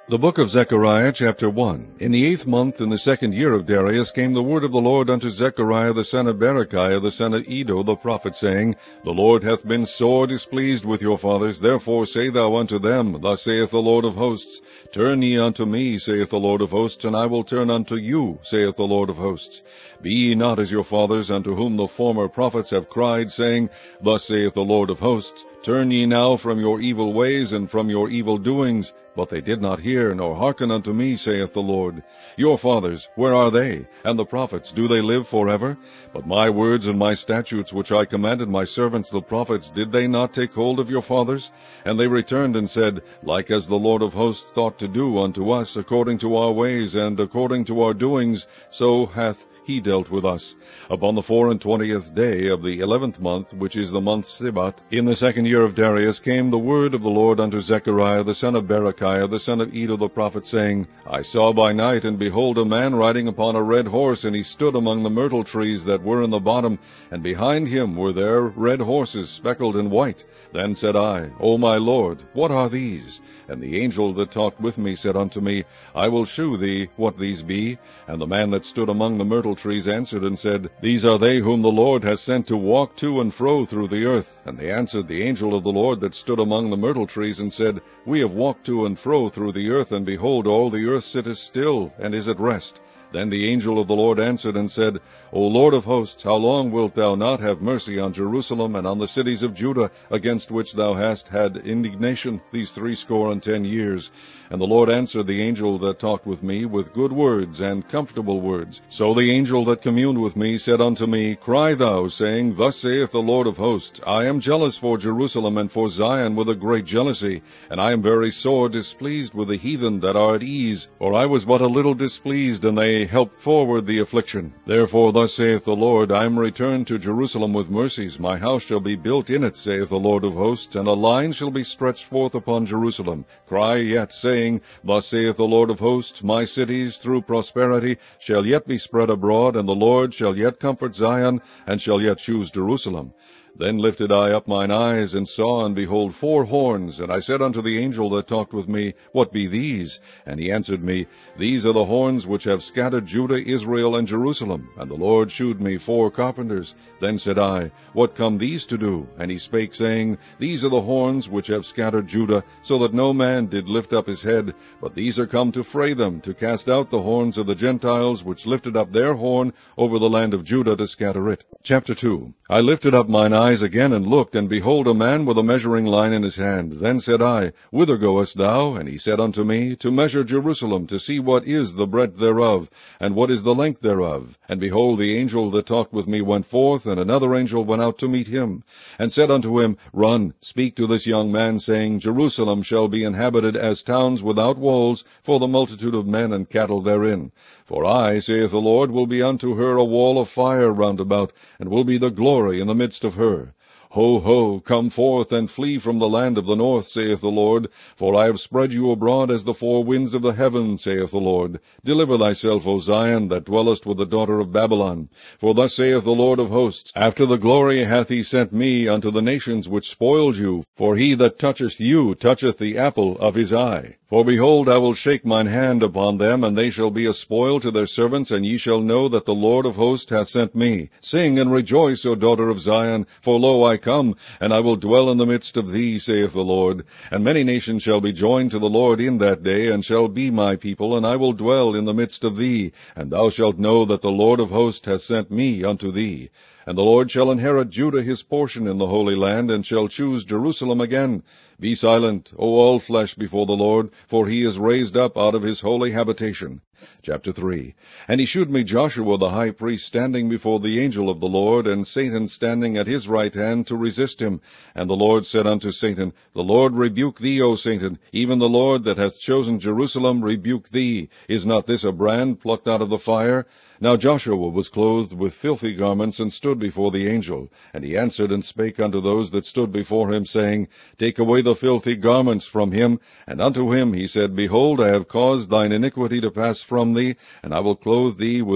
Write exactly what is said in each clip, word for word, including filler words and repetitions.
The book of Zechariah, chapter one. In the eighth month, in the second year of Darius, came the word of the Lord unto Zechariah the son of Berechiah the son of Iddo the prophet, saying, The Lord hath been sore displeased with your fathers, therefore say thou unto them, Thus saith the Lord of hosts, Turn ye unto me, saith the Lord of hosts, and I will turn unto you, saith the Lord of hosts. Be ye not as your fathers, unto whom the former prophets have cried, saying, Thus saith the Lord of hosts, Turn ye now from your evil ways and from your evil doings. But they did not hear, nor hearken unto me, saith the Lord. Your fathers, where are they? And the prophets, do they live forever? But my words and my statutes, which I commanded my servants the prophets, did they not take hold of your fathers? And they returned and said, Like as the Lord of hosts thought to do unto us, according to our ways and according to our doings, so hath he dealt with us. Upon the four and twentieth day of the eleventh month, which is the month Sibat, in the second year of Darius, came the word of the Lord unto Zechariah the son of Berechiah the son of Iddo the prophet, saying, I saw by night, and behold, a man riding upon a red horse, and he stood among the myrtle trees that were in the bottom, and behind him were there red horses, speckled and white. Then said I, O my Lord, what are these? And the angel that talked with me said unto me, I will shew thee what these be. And the man that stood among the myrtle trees answered and said, These are they whom the Lord has sent to walk to and fro through the earth. And they answered the angel of the Lord that stood among the myrtle trees, and said, We have walked to and fro through the earth, and behold, all the earth sitteth still, and is at rest. Then the angel of the Lord answered and said, O Lord of hosts, how long wilt thou not have mercy on Jerusalem and on the cities of Judah, against which thou hast had indignation these threescore and ten years? And the Lord answered the angel that talked with me with good words and comfortable words. So the angel that communed with me said unto me, Cry thou, saying, Thus saith the Lord of hosts, I am jealous for Jerusalem and for Zion with a great jealousy, and I am very sore displeased with the heathen that are at ease, for I was but a little displeased, and they helped forward the affliction. Therefore thus saith the Lord, I am returned to Jerusalem with mercies, my house shall be built in it, saith the Lord of hosts, and a line shall be stretched forth upon Jerusalem. Cry yet, saying, Thus saith the Lord of hosts, my cities through prosperity shall yet be spread abroad, and the Lord shall yet comfort Zion, and shall yet choose Jerusalem. Then lifted I up mine eyes, and saw, and behold, four horns. And I said unto the angel that talked with me, What be these? And he answered me, These are the horns which have scattered Judah, Israel, and Jerusalem. And the Lord shewed me four carpenters. Then said I, What come these to do? And he spake, saying, These are the horns which have scattered Judah, so that no man did lift up his head. But these are come to fray them, to cast out the horns of the Gentiles, which lifted up their horn over the land of Judah to scatter it. Chapter two. I lifted up mine eyes again, and looked, and behold, a man with a measuring line in his hand. Then said I, Whither goest thou? And he said unto me, To measure Jerusalem, to see what is the breadth thereof, and what is the length thereof. And behold, the angel that talked with me went forth, and another angel went out to meet him, and said unto him, Run, speak to this young man, saying, Jerusalem shall be inhabited as towns without walls, for the multitude of men and cattle therein. For I, saith the Lord, will be unto her a wall of fire round about, and will be the glory in the midst of her. Ho, ho, come forth, and flee from the land of the north, saith the Lord, for I have spread you abroad as the four winds of the heaven, saith the Lord. Deliver thyself, O Zion, that dwellest with the daughter of Babylon. For thus saith the Lord of hosts, After the glory hath he sent me unto the nations which spoiled you, for he that toucheth you toucheth the apple of his eye. For behold, I will shake mine hand upon them, and they shall be a spoil to their servants, and ye shall know that the Lord of hosts hath sent me. Sing and rejoice, O daughter of Zion, for lo, I come, and I will dwell in the midst of thee, saith the Lord. And many nations shall be joined to the Lord in that day, and shall be my people, and I will dwell in the midst of thee. And thou shalt know that the Lord of hosts hath sent me unto thee. And the Lord shall inherit Judah his portion in the Holy Land, and shall choose Jerusalem again. Be silent, O all flesh, before the Lord, for he is raised up out of his holy habitation. Chapter three. And he shewed me Joshua the high priest standing before the angel of the Lord, and Satan standing at his right hand to resist him. And the Lord said unto Satan, The Lord rebuke thee, O Satan, even the Lord that hath chosen Jerusalem rebuke thee. Is not this a brand plucked out of the fire? Now Joshua was clothed with filthy garments, and stood before the angel. And he answered and spake unto those that stood before him, saying, Take away the filthy garments from him. And unto him he said, Behold, I have caused thine iniquity to pass from thee, and I will clothe thee with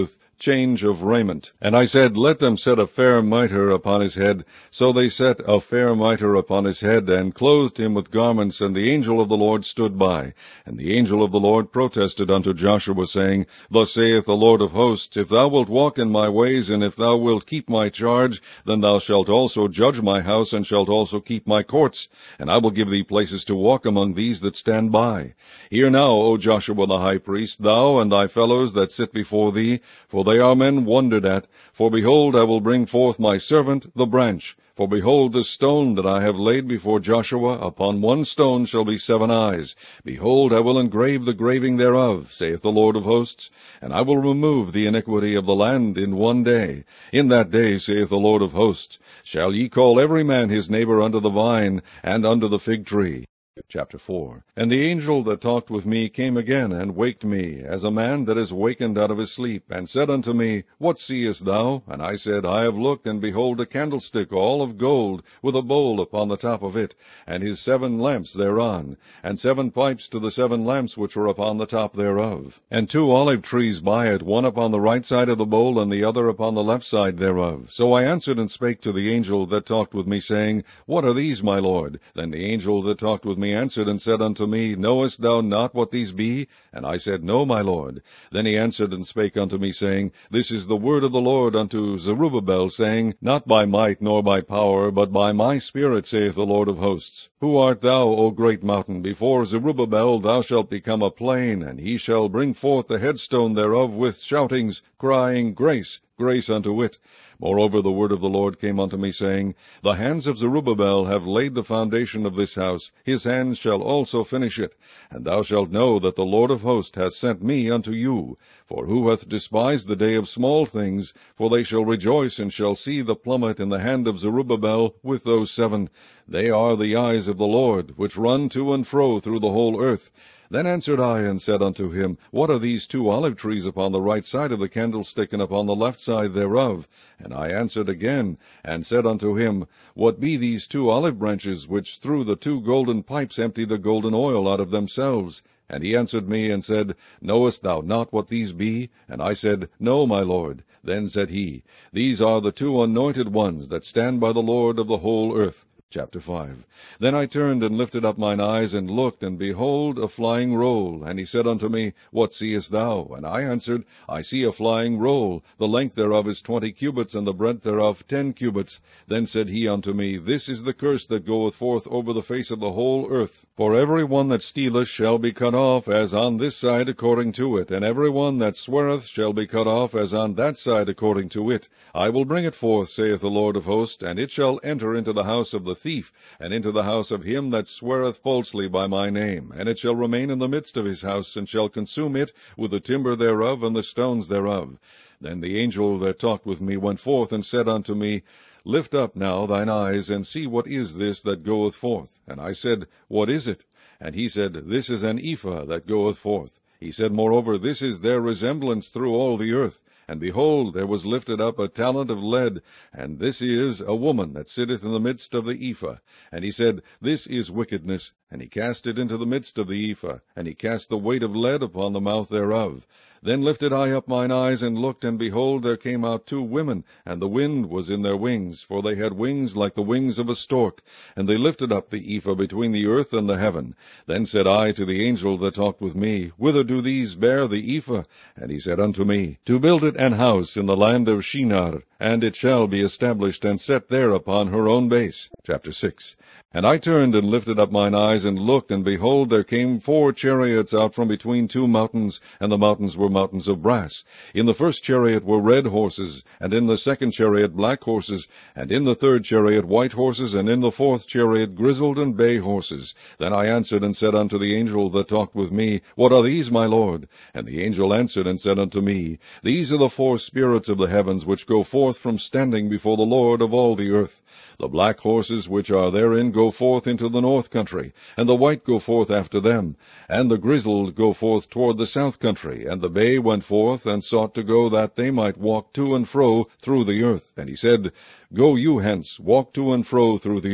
change of raiment. And I said, Let them set a fair mitre upon his head. So they set a fair mitre upon his head, and clothed him with garments, and the angel of the Lord stood by. And the angel of the Lord protested unto Joshua, saying, Thus saith the Lord of hosts, If thou wilt walk in my ways, and if thou wilt keep my charge, then thou shalt also judge my house, and shalt also keep my courts, and I will give thee places to walk among these that stand by. Hear now, O Joshua the high priest, thou and thy fellows that sit before thee, for they are men wondered at. For behold, I will bring forth my servant, the branch. For behold, the stone that I have laid before Joshua, upon one stone shall be seven eyes. Behold, I will engrave the graving thereof, saith the Lord of hosts, and I will remove the iniquity of the land in one day. In that day, saith the Lord of hosts, shall ye call every man his neighbor unto the vine, and unto the fig tree. Chapter four. And the angel that talked with me came again, and waked me, as a man that is wakened out of his sleep, and said unto me, What seest thou? And I said, I have looked, and behold a candlestick all of gold, with a bowl upon the top of it, and his seven lamps thereon, and seven pipes to the seven lamps which were upon the top thereof, and two olive trees by it, one upon the right side of the bowl, and the other upon the left side thereof. So I answered and spake to the angel that talked with me, saying, What are these, my Lord? Then the angel that talked with me answered and said unto me, Knowest thou not what these be? And I said, No, my Lord. Then he answered and spake unto me, saying, This is the word of the Lord unto Zerubbabel, saying, Not by might nor by power, but by my spirit, saith the Lord of hosts. Who art thou, O great mountain? Before Zerubbabel thou shalt become a plain, and he shall bring forth the headstone thereof with shoutings, crying, Grace, grace unto it. Moreover, the word of the Lord came unto me, saying, The hands of Zerubbabel have laid the foundation of this house, his hands shall also finish it. And thou shalt know that the Lord of hosts hath sent me unto you. For who hath despised the day of small things? For they shall rejoice, and shall see the plummet in the hand of Zerubbabel with those seven. They are the eyes of the Lord, which run to and fro through the whole earth. Then answered I and said unto him, What are these two olive trees upon the right side of the candlestick, and upon the left side thereof? And I answered again, and said unto him, What be these two olive branches, which through the two golden pipes empty the golden oil out of themselves? And he answered me, and said, Knowest thou not what these be? And I said, No, my Lord. Then said he, These are the two anointed ones that stand by the Lord of the whole earth. Chapter five. Then I turned and lifted up mine eyes, and looked, and behold, a flying roll. And he said unto me, What seest thou? And I answered, I see a flying roll. The length thereof is twenty cubits, and the breadth thereof ten cubits. Then said he unto me, This is the curse that goeth forth over the face of the whole earth. For every one that stealeth shall be cut off, as on this side according to it, and every one that sweareth shall be cut off, as on that side according to it. I will bring it forth, saith the Lord of hosts, and it shall enter into the house of the thief, and into the house of him that sweareth falsely by my name, and it shall remain in the midst of his house, and shall consume it with the timber thereof and the stones thereof. Then the angel that talked with me went forth and said unto me, Lift up now thine eyes, and see what is this that goeth forth. And I said, What is it? And he said, This is an ephah that goeth forth. He said, Moreover, this is their resemblance through all the earth. And behold, there was lifted up a talent of lead, and this is a woman that sitteth in the midst of the ephah. And he said, This is wickedness. And he cast it into the midst of the ephah, and he cast the weight of lead upon the mouth thereof. Then lifted I up mine eyes, and looked, and behold, there came out two women, and the wind was in their wings, for they had wings like the wings of a stork. And they lifted up the ephah between the earth and the heaven. Then said I to the angel that talked with me, Whither do these bear the ephah? And he said unto me, To build it an house in the land of Shinar, and it shall be established and set there upon her own base. Chapter six. And I turned and lifted up mine eyes, and looked, and behold, there came four chariots out from between two mountains, and the mountains were mountains of brass. In the first chariot were red horses, and in the second chariot black horses, and in the third chariot white horses, and in the fourth chariot grizzled and bay horses. Then I answered and said unto the angel that talked with me, What are these, my Lord? And the angel answered and said unto me, These are the four spirits of the heavens, which go forth from standing before the Lord of all the earth. The black horses which are therein go forth into the north country, and the white go forth after them, and the grizzled go forth toward the south country, and the bay went forth, and sought to go that they might walk to and fro through the earth. And he said, Go you hence, walk to and fro through the earth.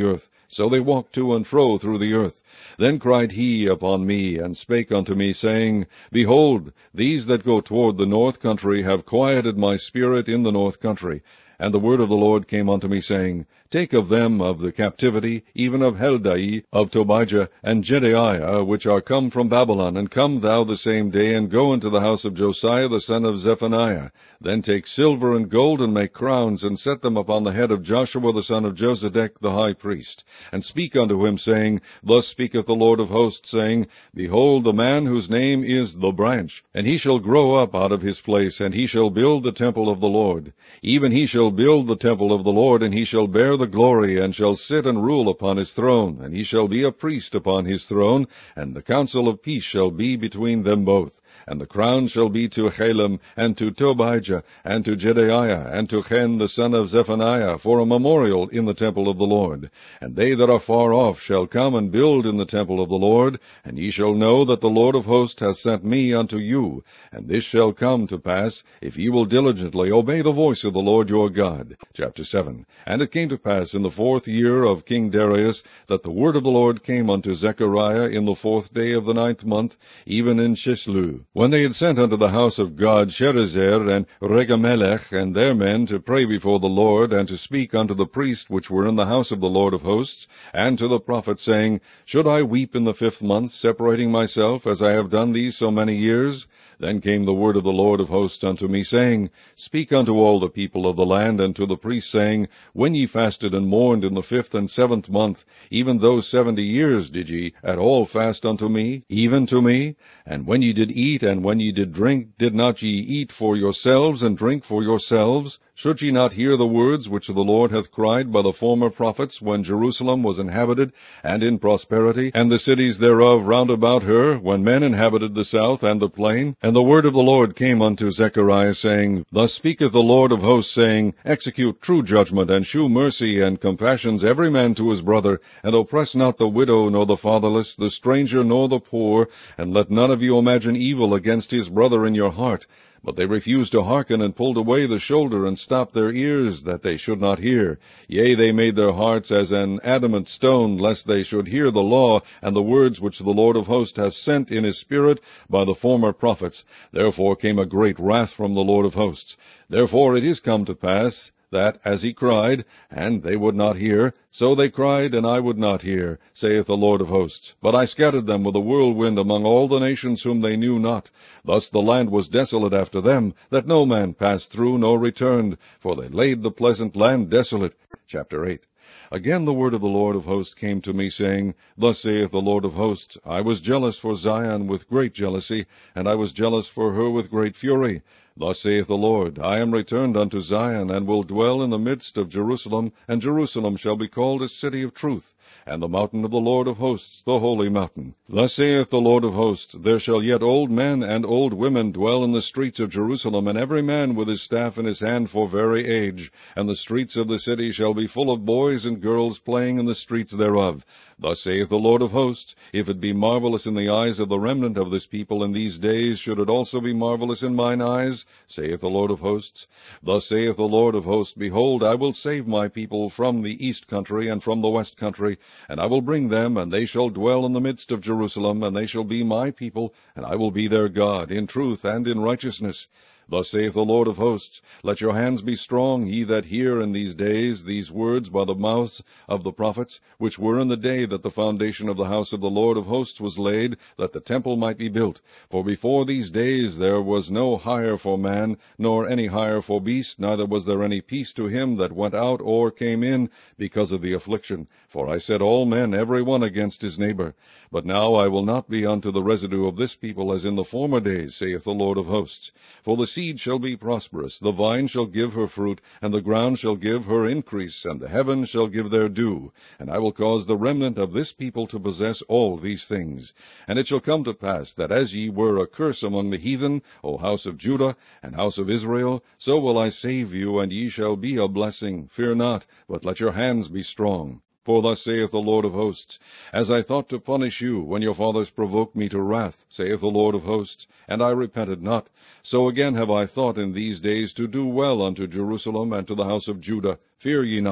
So they walked to and fro through the earth. Then cried he upon me, and spake unto me, saying, Behold, these that go toward the north country have quieted my spirit in the north country. And the word of the Lord came unto me, saying, Take of them of the captivity, even of Heldai, of Tobijah, and Jedaiah, which are come from Babylon, and come thou the same day, and go into the house of Josiah the son of Zephaniah. Then take silver and gold, and make crowns, and set them upon the head of Joshua the son of Josedech the high priest. And speak unto him, saying, Thus speaketh the Lord of hosts, saying, Behold, the man whose name is the branch, and he shall grow up out of his place, and he shall build the temple of the Lord. Even he shall build the temple of the Lord, and he shall bear the glory, and shall sit and rule upon his throne, and he shall be a priest upon his throne, and the counsel of peace shall be between them both. And the crown shall be to Halem, and to Tobijah, and to Jedaiah, and to Hen the son of Zephaniah, for a memorial in the temple of the Lord. And they that are far off shall come and build in the temple of the Lord, and ye shall know that the Lord of hosts hath sent me unto you. And this shall come to pass, if ye will diligently obey the voice of the Lord your God. Chapter seven. And it came to pass in the fourth year of King Darius, that the word of the Lord came unto Zechariah in the fourth day of the ninth month, even in Chislu, when they had sent unto the house of God Sherezer and Regamelech and their men to pray before the Lord, and to speak unto the priests which were in the house of the Lord of hosts, and to the prophet, saying, Should I weep in the fifth month, separating myself, as I have done these so many years? Then came the word of the Lord of hosts unto me, saying, Speak unto all the people of the land, and to the priests, saying, When ye fasted and mourned in the fifth and seventh month, even those seventy years did ye at all fast unto me, even to me? And when ye did eat, and when ye did drink, did not ye eat for yourselves, and drink for yourselves? Should ye not hear the words which the Lord hath cried by the former prophets, when Jerusalem was inhabited, and in prosperity, and the cities thereof round about her, when men inhabited the south and the plain? And the word of the Lord came unto Zechariah, saying, Thus speaketh the Lord of hosts, saying, Execute true judgment, and shew mercy and compassions every man to his brother, and oppress not the widow, nor the fatherless, the stranger, nor the poor, and let none of you imagine evil against his brother in your heart. But they refused to hearken, and pulled away the shoulder, and stopped their ears, that they should not hear. Yea, they made their hearts as an adamant stone, lest they should hear the law, and the words which the Lord of hosts hath sent in his spirit by the former prophets. Therefore came a great wrath from the Lord of hosts. Therefore it is come to pass, that, as he cried, and they would not hear, so they cried, and I would not hear, saith the Lord of hosts. But I scattered them with a whirlwind among all the nations whom they knew not. Thus the land was desolate after them, that no man passed through nor returned, for they laid the pleasant land desolate. Chapter eight. Again the word of the Lord of hosts came to me, saying, Thus saith the Lord of hosts, I was jealous for Zion with great jealousy, and I was jealous for her with great fury. Thus saith the Lord, I am returned unto Zion, and will dwell in the midst of Jerusalem, and Jerusalem shall be called a city of truth, and the mountain of the Lord of hosts, the holy mountain. Thus saith the Lord of hosts, There shall yet old men and old women dwell in the streets of Jerusalem, and every man with his staff in his hand for very age, and the streets of the city shall be full of boys and girls playing in the streets thereof. Thus saith the Lord of hosts, If it be marvelous in the eyes of the remnant of this people in these days, should it also be marvelous in mine eyes, saith the Lord of hosts. Thus saith the Lord of hosts, Behold, I will save my people from the east country and from the west country, and I will bring them, and they shall dwell in the midst of Jerusalem, and they shall be my people, and I will be their God, in truth and in righteousness. Thus saith the Lord of hosts, Let your hands be strong, ye that hear in these days these words by the mouths of the prophets, which were in the day that the foundation of the house of the Lord of hosts was laid, that the temple might be built. For before these days there was no hire for man, nor any hire for beast, neither was there any peace to him that went out or came in, because of the affliction. For I set all men every one against his neighbor. But now I will not be unto the residue of this people as in the former days, saith the Lord of hosts. For the seed shall be prosperous, the vine shall give her fruit, and the ground shall give her increase, and the heavens shall give their dew. And I will cause the remnant of this people to possess all these things. And it shall come to pass, that as ye were a curse among the heathen, O house of Judah and house of Israel, so will I save you, and ye shall be a blessing. Fear not, but let your hands be strong. For thus saith the Lord of hosts, As I thought to punish you, when your fathers provoked me to wrath, saith the Lord of hosts, and I repented not, so again have I thought in these days to do well unto Jerusalem and to the house of Judah. Fear ye not.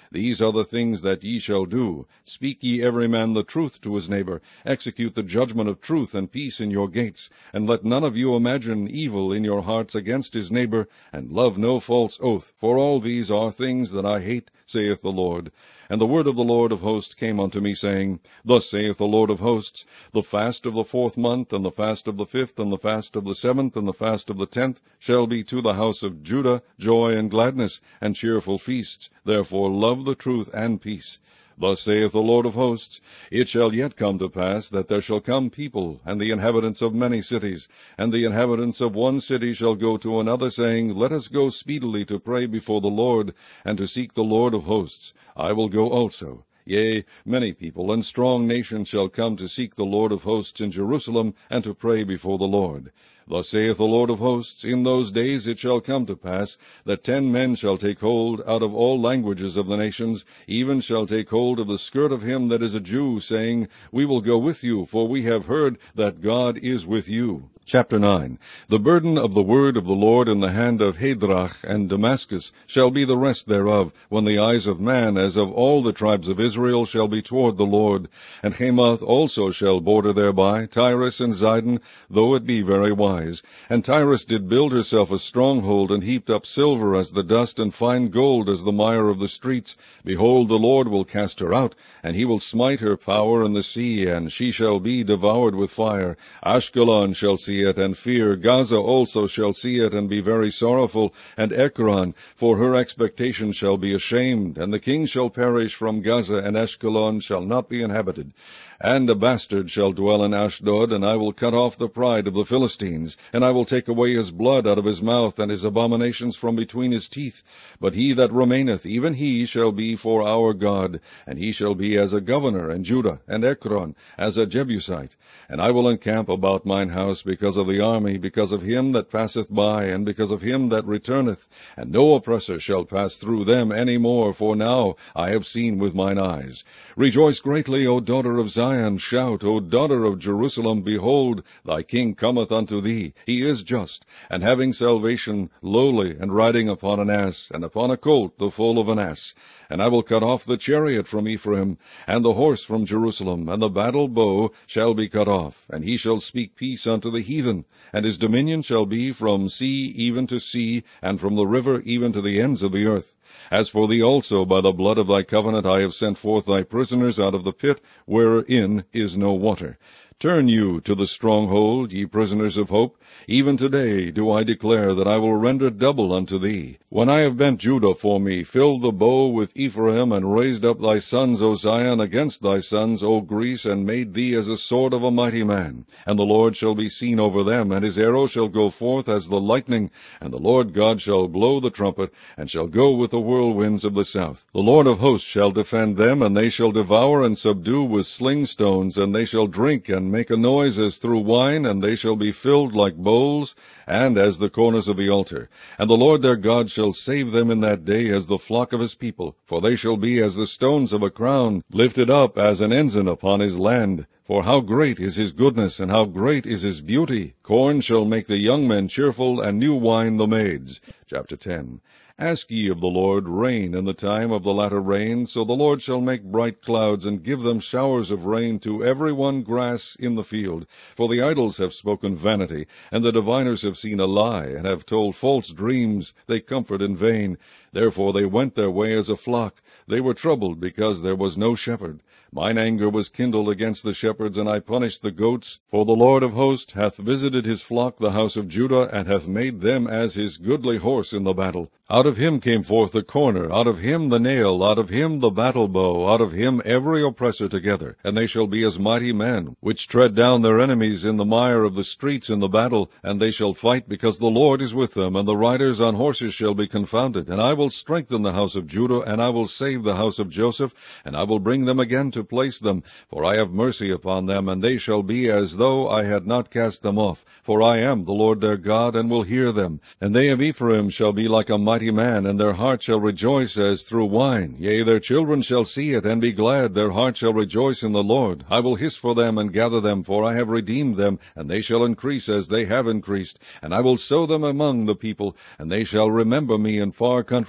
These are the things that ye shall do. Speak ye every man the truth to his neighbor. Execute the judgment of truth and peace in your gates. And let none of you imagine evil in your hearts against his neighbor, and love no false oath. For all these are things that I hate, saith the Lord. And the word of the Lord of hosts came unto me, saying, Thus saith the Lord of hosts, The fast of the fourth month, and the fast of the fifth, and the fast of the seventh, and the fast of the tenth, shall be to the house of Judah joy and gladness, and cheerful feasts. Therefore love the truth and peace. Thus saith the Lord of hosts, It shall yet come to pass that there shall come people, and the inhabitants of many cities, and the inhabitants of one city shall go to another, saying, Let us go speedily to pray before the Lord, and to seek the Lord of hosts. I will go also. Yea, many people and strong nations shall come to seek the Lord of hosts in Jerusalem, and to pray before the Lord. Thus saith the Lord of hosts, In those days it shall come to pass, that ten men shall take hold out of all languages of the nations, even shall take hold of the skirt of him that is a Jew, saying, We will go with you, for we have heard that God is with you. Chapter nine. The burden of the word of the Lord in the hand of Hadrach and Damascus shall be the rest thereof, when the eyes of man, as of all the tribes of Israel, shall be toward the Lord. And Hamath also shall border thereby, Tyrus and Zidon, though it be very wise. And Tyrus did build herself a stronghold, and heaped up silver as the dust, and fine gold as the mire of the streets. Behold, the Lord will cast her out, and he will smite her power in the sea, and she shall be devoured with fire. Ashkelon shall see it, and fear. Gaza also shall see it, and be very sorrowful, and Ekron, for her expectation shall be ashamed, and the king shall perish from Gaza, and Ashkelon shall not be inhabited. And a bastard shall dwell in Ashdod, and I will cut off the pride of the Philistines, and I will take away his blood out of his mouth, and his abominations from between his teeth. But he that remaineth, even he shall be for our God, and he shall be as a governor in Judah, and Ekron as a Jebusite. And I will encamp about mine house because of the army, because of him that passeth by, and because of him that returneth. And no oppressor shall pass through them any more, for now I have seen with mine eyes. Rejoice greatly, O daughter of Zion. Shout, O daughter of Jerusalem. Behold, thy king cometh unto thee. He is just, and having salvation, lowly, and riding upon an ass, and upon a colt, the foal of an ass. And I will cut off the chariot from Ephraim, and the horse from Jerusalem, and the battle bow shall be cut off, and he shall speak peace unto the heathen. And his dominion shall be from sea even to sea, and from the river even to the ends of the earth. As for thee also, by the blood of thy covenant I have sent forth thy prisoners out of the pit, wherein is no water. Turn you to the stronghold, ye prisoners of hope. Even today do I declare that I will render double unto thee. When I have bent Judah for me, filled the bow with Ephraim, and raised up thy sons, O Zion, against thy sons, O Greece, and made thee as a sword of a mighty man. And the Lord shall be seen over them, and his arrow shall go forth as the lightning, and the Lord God shall blow the trumpet, and shall go with the whirlwinds of the south. The Lord of hosts shall defend them, and they shall devour and subdue with sling stones, and they shall drink and make a noise as through wine, and they shall be filled like bowls, and as the corners of the altar. And the Lord their God shall save them in that day as the flock of his people, for they shall be as the stones of a crown, lifted up as an ensign upon his land. For how great is his goodness, and how great is his beauty! Corn shall make the young men cheerful, and new wine the maids. Chapter ten. Ask ye of the Lord rain in the time of the latter rain, so the Lord shall make bright clouds, and give them showers of rain to every one grass in the field. For the idols have spoken vanity, and the diviners have seen a lie, and have told false dreams. They comfort in vain. Therefore they went their way as a flock. They were troubled because there was no shepherd. Mine anger was kindled against the shepherds, and I punished the goats. For the Lord of hosts hath visited his flock, the house of Judah, and hath made them as his goodly horse in the battle. Out of him came forth the corner, out of him the nail, out of him the battle bow, out of him every oppressor together. And they shall be as mighty men, which tread down their enemies in the mire of the streets in the battle. And they shall fight, because the Lord is with them, and the riders on horses shall be confounded. And I will strengthen the house of Judah, and I will save the house of Joseph, and I will bring them again to place them. For I have mercy upon them, and they shall be as though I had not cast them off. For I am the Lord their God, and will hear them. And they of Ephraim shall be like a mighty man, and their heart shall rejoice as through wine. Yea, their children shall see it, and be glad. Their heart shall rejoice in the Lord. I will hiss for them, and gather them, for I have redeemed them, and they shall increase as they have increased. And I will sow them among the people, and they shall remember me in far countries.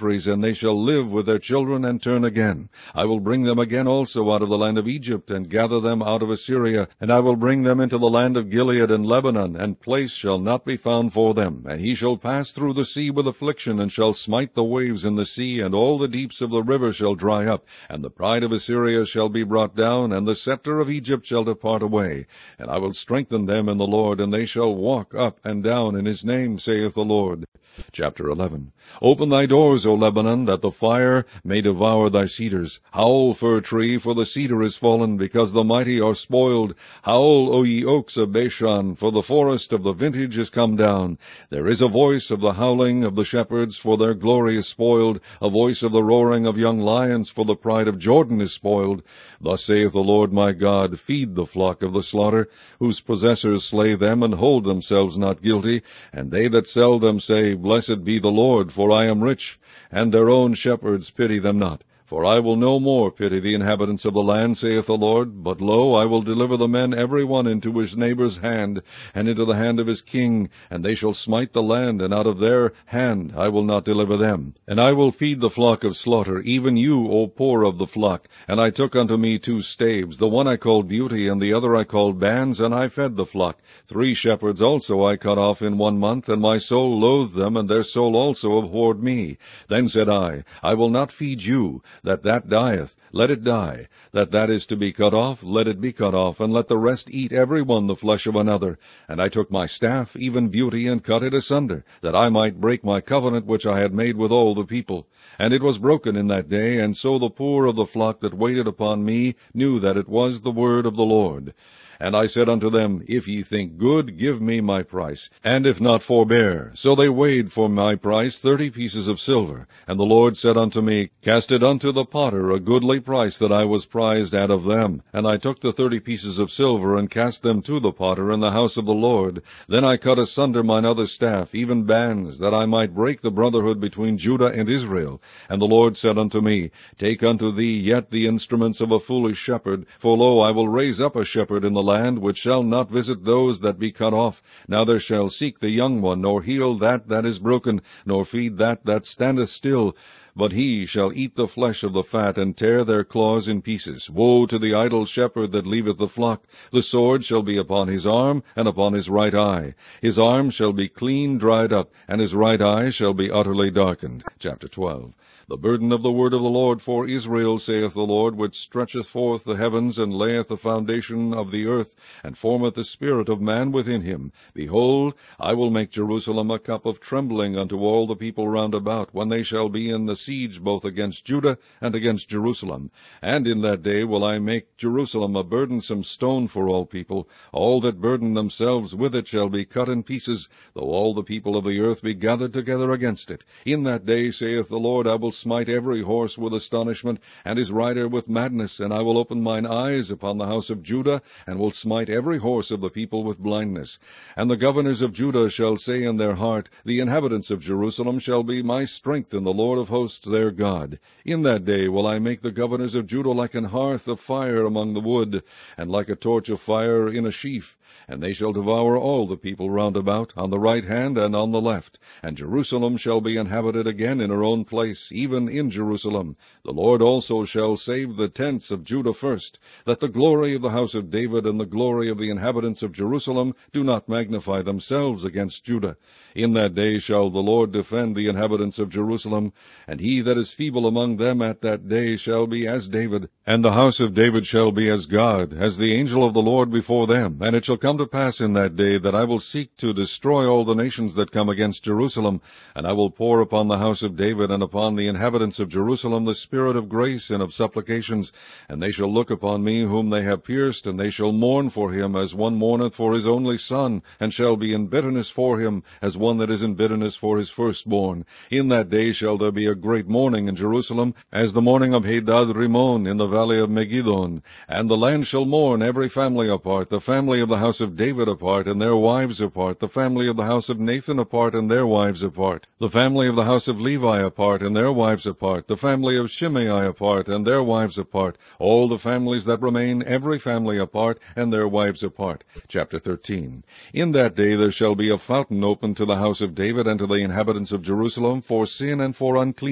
countries, and they shall live with their children and turn again. I will bring them again also out of the land of Egypt, and gather them out of Assyria, and I will bring them into the land of Gilead and Lebanon, and place shall not be found for them. And he shall pass through the sea with affliction, and shall smite the waves in the sea, and all the deeps of the river shall dry up, and the pride of Assyria shall be brought down, and the scepter of Egypt shall depart away. And I will strengthen them in the Lord, and they shall walk up and down in his name, saith the Lord. Chapter eleven. Open thy doors, O Lebanon, that the fire may devour thy cedars. Howl, fir tree, for the cedar is fallen, because the mighty are spoiled. Howl, O ye oaks of Bashan, for the forest of the vintage is come down. There is a voice of the howling of the shepherds, for their glory is spoiled, a voice of the roaring of young lions, for the pride of Jordan is spoiled. Thus saith the Lord my God, feed the flock of the slaughter, whose possessors slay them, and hold themselves not guilty, and they that sell them say, Blessed be the Lord, for I am rich, and their own shepherds pity them not. For I will no more pity the inhabitants of the land, saith the Lord, but lo, I will deliver the men every one into his neighbour's hand, and into the hand of his king, and they shall smite the land, and out of their hand I will not deliver them. And I will feed the flock of slaughter, even you, O poor of the flock. And I took unto me two staves, the one I called Beauty, and the other I called Bands, and I fed the flock. Three shepherds also I cut off in one month, and my soul loathed them, and their soul also abhorred me. Then said I, I will not feed you. That that dieth, let it die. That that is to be cut off, let it be cut off, and let the rest eat every one the flesh of another. And I took my staff, even Beauty, and cut it asunder, that I might break my covenant which I had made with all the people. And it was broken in that day, and so the poor of the flock that waited upon me knew that it was the word of the Lord. And I said unto them, If ye think good, give me my price, and if not, forbear. So they weighed for my price thirty pieces of silver. And the Lord said unto me, Cast it unto the potter, a goodly price that I was prized out of them. And I took the thirty pieces of silver, and cast them to the potter in the house of the Lord. Then I cut asunder mine other staff, even Bands, that I might break the brotherhood between Judah and Israel. And the Lord said unto me, Take unto thee yet the instruments of a foolish shepherd, for lo, I will raise up a shepherd in the land, which shall not visit those that be cut off, neither shall seek the young one, nor heal that that is broken, nor feed that that standeth still. But he shall eat the flesh of the fat, and tear their claws in pieces. Woe to the idle shepherd that leaveth the flock! The sword shall be upon his arm, and upon his right eye. His arm shall be clean dried up, and his right eye shall be utterly darkened. Chapter twelve. The burden of the word of the Lord for Israel, saith the Lord, which stretcheth forth the heavens, and layeth the foundation of the earth, and formeth the spirit of man within him. Behold, I will make Jerusalem a cup of trembling unto all the people round about, when they shall be in the siege both against Judah and against Jerusalem. And in that day will I make Jerusalem a burdensome stone for all people. All that burden themselves with it shall be cut in pieces, though all the people of the earth be gathered together against it. In that day, saith the Lord, I will smite every horse with astonishment, and his rider with madness, and I will open mine eyes upon the house of Judah, and will smite every horse of the people with blindness. And the governors of Judah shall say in their heart, The inhabitants of Jerusalem shall be my strength in the Lord of hosts their God. In that day will I make the governors of Judah like an hearth of fire among the wood, and like a torch of fire in a sheaf. And they shall devour all the people round about, on the right hand and on the left. And Jerusalem shall be inhabited again in her own place, even in Jerusalem. The Lord also shall save the tents of Judah first, that the glory of the house of David and the glory of the inhabitants of Jerusalem do not magnify themselves against Judah. In that day shall the Lord defend the inhabitants of Jerusalem, and he that is feeble among them at that day shall be as David, and the house of David shall be as God, as the angel of the Lord before them. And it shall come to pass in that day that I will seek to destroy all the nations that come against Jerusalem, and I will pour upon the house of David and upon the inhabitants of Jerusalem the spirit of grace and of supplications, and they shall look upon me whom they have pierced, and they shall mourn for him as one mourneth for his only son, and shall be in bitterness for him as one that is in bitterness for his firstborn. In that day shall there be a great mourning in Jerusalem, as the mourning of Hadad Rimmon in the valley of Megiddon. And the land shall mourn, every family apart, the family of the house of David apart, and their wives apart, the family of the house of Nathan apart, and their wives apart, the family of the house of Levi apart, and their wives apart, the family of Shimei apart, and their wives apart, all the families that remain, every family apart, and their wives apart. Chapter thirteen. In that day there shall be a fountain opened to the house of David and to the inhabitants of Jerusalem for sin and for uncleanness.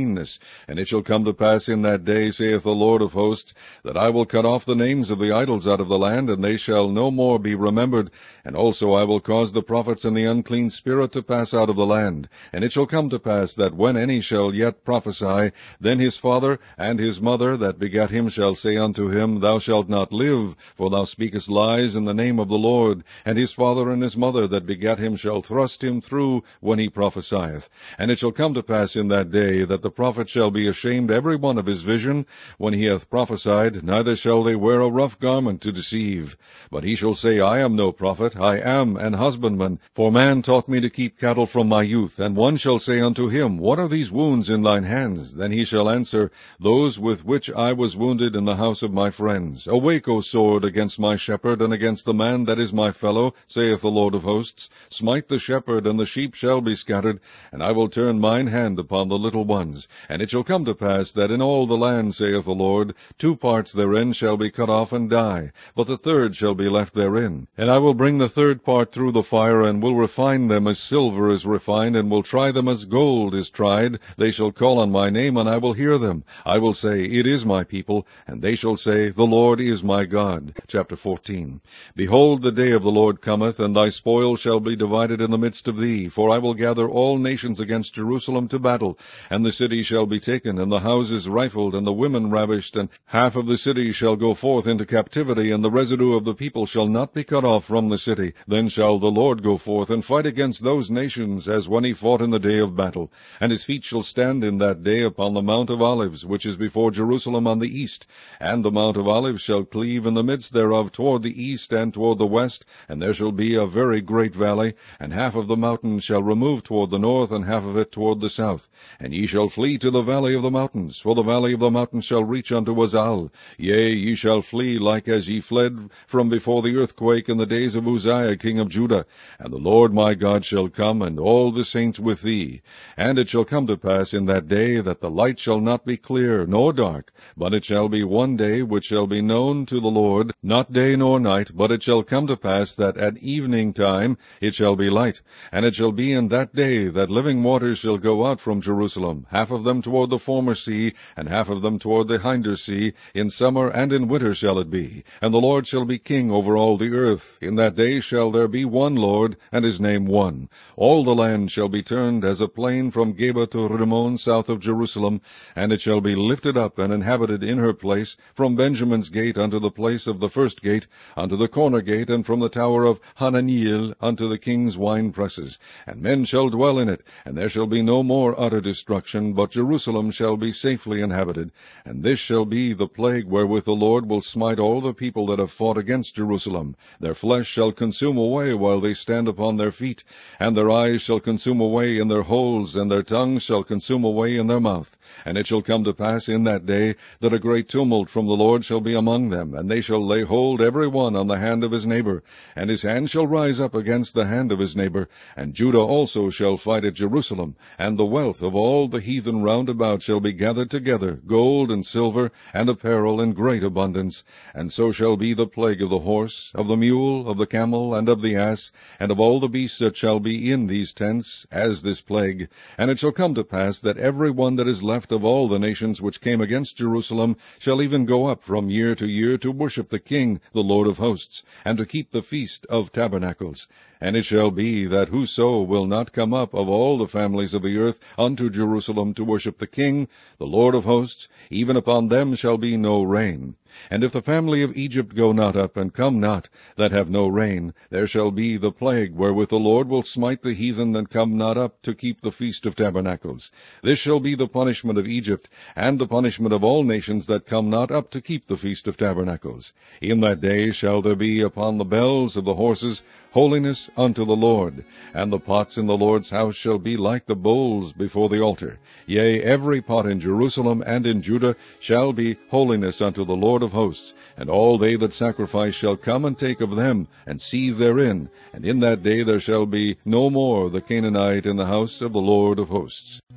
uncleanness. And it shall come to pass in that day, saith the Lord of hosts, that I will cut off the names of the idols out of the land, and they shall no more be remembered. And also I will cause the prophets and the unclean spirit to pass out of the land. And it shall come to pass that when any shall yet prophesy, then his father and his mother that begat him shall say unto him, Thou shalt not live, for thou speakest lies in the name of the Lord. And his father and his mother that begat him shall thrust him through when he prophesieth. And it shall come to pass in that day that the prophet shall be ashamed every one of his vision when he hath prophesied, neither shall they wear a rough garment to deceive. But he shall say, I am no prophet, I am an husbandman, for man taught me to keep cattle from my youth. And one shall say unto him, What are these wounds in thine hands? Then he shall answer, Those with which I was wounded in the house of my friends. Awake, O sword, against my shepherd, and against the man that is my fellow, saith the Lord of hosts. Smite the shepherd, and the sheep shall be scattered, and I will turn mine hand upon the little ones. And it shall come to pass that in all the land, saith the Lord, two parts therein shall be cut off and die, but the third shall be left therein. And I will bring the third part through the fire, and will refine them as silver is refined, and will try them as gold is tried. They shall call on my name, and I will hear them. I will say, It is my people, and they shall say, The Lord is my God. Chapter fourteen. Behold, the day of the Lord cometh, and thy spoil shall be divided in the midst of thee. For I will gather all nations against Jerusalem to battle, and the city shall be taken, and the houses rifled, and the women ravished, and half of the city shall go forth into captivity, and the residue of the people shall not be cut off from the city. Then shall the Lord go forth and fight against those nations, as when he fought in the day of battle. And his feet shall stand in that day upon the Mount of Olives, which is before Jerusalem on the east. And the Mount of Olives shall cleave in the midst thereof toward the east and toward the west, and there shall be a very great valley, and half of the mountain shall remove toward the north, and half of it toward the south. And ye shall flee to the valley of the mountains, for the valley of the mountains shall reach unto Azal. Yea, ye shall flee like as ye fled from before the earthquake in the days of Uzziah king of Judah. And the Lord my God shall come, and all the saints with thee. And it shall come to pass in that day that the light shall not be clear nor dark, but it shall be one day which shall be known to the Lord, not day nor night. But it shall come to pass that at evening time it shall be light. And it shall be in that day that living waters shall go out from Jerusalem, half of them toward the former sea, and half of them toward the hinder sea. In summer and in winter shall it be. And the Lord shall be king over all the earth. In that day shall there be one Lord, and his name one. All the land shall be turned as a plain from Geba to Rimmon south of Jerusalem, and it shall be lifted up and inhabited in her place, from Benjamin's gate unto the place of the first gate, unto the corner gate, and from the tower of Hananiel unto the king's wine presses. And men shall dwell in it, and there shall be no more utter destruction, but Jerusalem shall be safely inhabited. And this shall be the plague wherewith the Lord will smite all the people that have fought against Jerusalem. Their flesh shall consume away while they stand upon their feet, and their eyes shall consume away in their holes, and their tongues shall consume away in their mouth. And it shall come to pass in that day that a great tumult from the Lord shall be among them, and they shall lay hold every one on the hand of his neighbor, and his hand shall rise up against the hand of his neighbor. And Judah also shall fight at Jerusalem, and the wealth of all the heathen round about shall be gathered together, gold and silver, and apparel in great abundance. And so shall be the plague of the horse, of the mule, of the camel, and of the ass, and of all the beasts that shall be in these tents, as this plague. And it shall come to pass that every one that is left of all the nations which came against Jerusalem shall even go up from year to year to worship the King, the Lord of hosts, and to keep the feast of tabernacles. And it shall be that whoso will not come up of all the families of the earth unto Jerusalem to worship the King, the Lord of hosts, even upon them shall be no rain. And if the family of Egypt go not up, and come not, that have no rain, there shall be the plague wherewith the Lord will smite the heathen that come not up to keep the feast of tabernacles. This shall be the punishment of Egypt, and the punishment of all nations that come not up to keep the feast of tabernacles. In that day shall there be upon the bells of the horses holiness unto the Lord, and the pots in the Lord's house shall be like the bowls before the altar. Yea, every pot in Jerusalem and in Judah shall be holiness unto the Lord of hosts, and all they that sacrifice shall come and take of them, and seethe therein. And in that day there shall be no more the Canaanite in the house of the Lord of hosts.